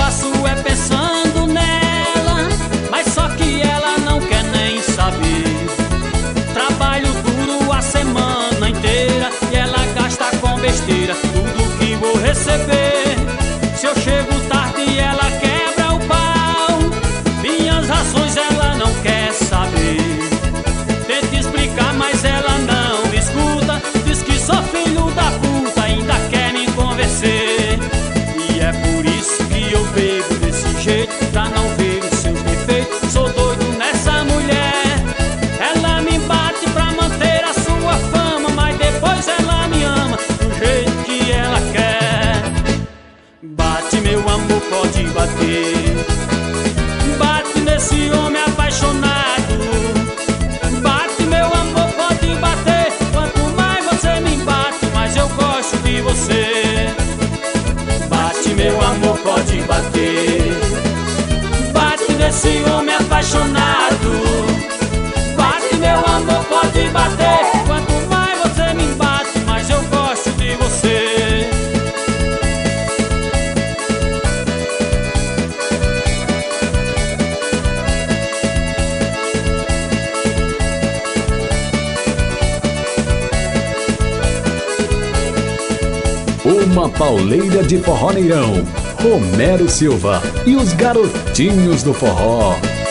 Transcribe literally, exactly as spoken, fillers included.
faço é pensando nela, mas só que ela não quer nem saber. Trabalho duro a semana inteira e ela gasta com besteira tudo que vou receber. Se eu chego tarde ela quebra o pau, minhas ações ela não quer saber. Tento explicar mas ela não me escuta, diz que sou filho da puta, ainda quer me convencer. E é por isso que eu bebo desse jeito, pra não ver os seus defeitos. Sou doido nessa mulher, ela me bate pra manter a sua fama, mas depois ela me ama do jeito que ela quer. Bate meu amor, pode bater, bate nesse homem apaixonado. Bate meu amor, pode bater, quanto mais você me bate, mais eu gosto de você. Bate meu amor, pode bater, bate nesse homem apaixonado. Bate meu amor, pode bater, quanto mais você me bate, mais eu gosto de você. Uma pauleira de forró neirão, Romero Silva e os garotinhos do forró.